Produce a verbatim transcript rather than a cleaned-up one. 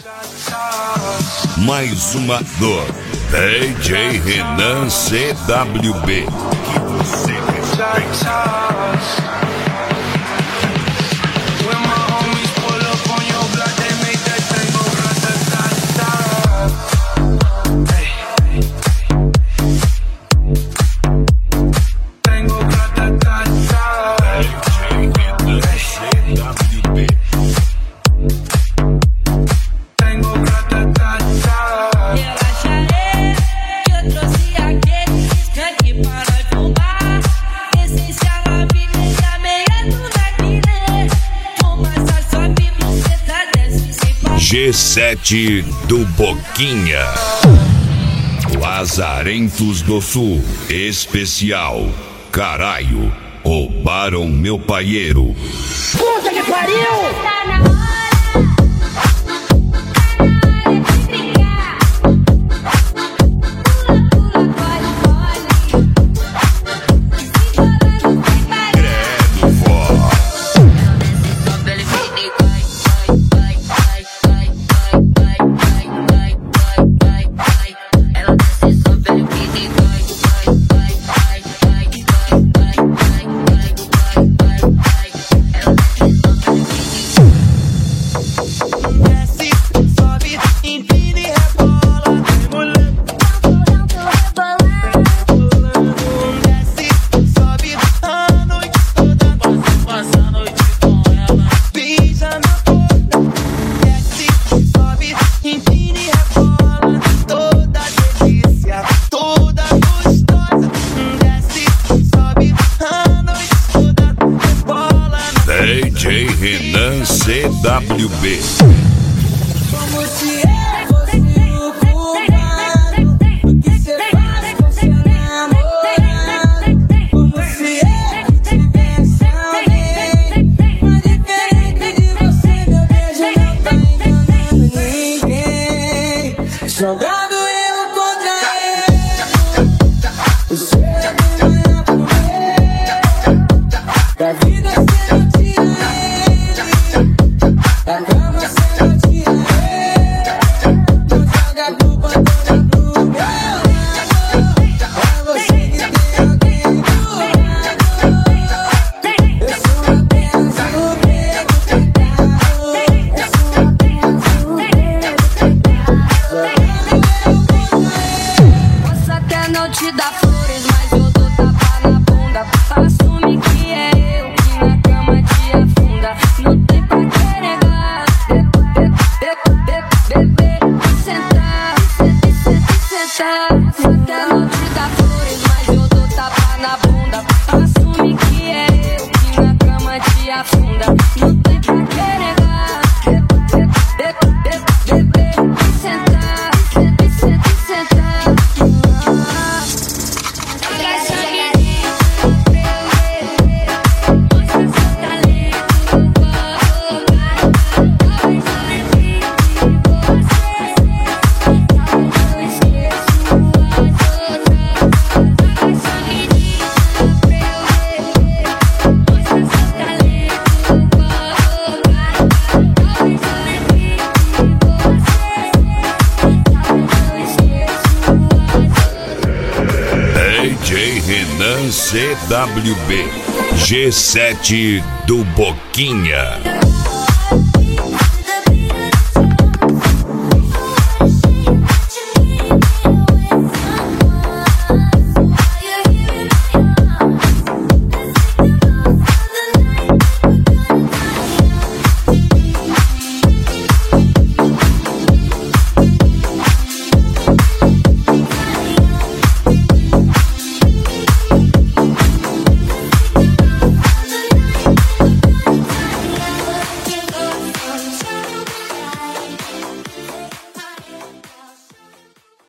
Mais uma dor. D J Renan C W B. Que você respeita. G sete do Boquinha. Lazarentos do Sul. Especial. Caralho, roubaram meu paieiro. Puta que pariu! Tá na hora. D J Renan C W B. Como se eu fosse o culpado do que cê faz com seu namorado. Como se ele tivesse alguém. Mas diferente de você, meu beijo não tá enganando ninguém. Jogando eu contra ele. O seu é ganhar por ele. Da vida cê não tira ele. Da cama cê não tira ele. Não joga a culpa toda pro meu lado. É você que tem alguém do lado. Eu sou apenas o preto pecado. Eu sou apenas o preto pecado. Posso até não te dar flores, mas eu dou tapa na bunda. Assume que é eu que na cama te afunda. Não tem pra que negar. Beber e sentar, e sentar. Posso até não te dar flores, mas eu dou tapa na bunda. Assume que é eu que na cama te afunda. Não tem pra que negar. Beber e sentar, e sentar. Traz sangue pra eu ver. Mostra seu talento, vou roubar. Talvez eu lembre de você. Talvez eu esqueça as outras. Traz sangue pra eu ver. Mostra seu talento, vou roubar. Talvez eu lembre de você. Talvez eu esqueça as outras. D J Renan C W B. G sete do Boquinha.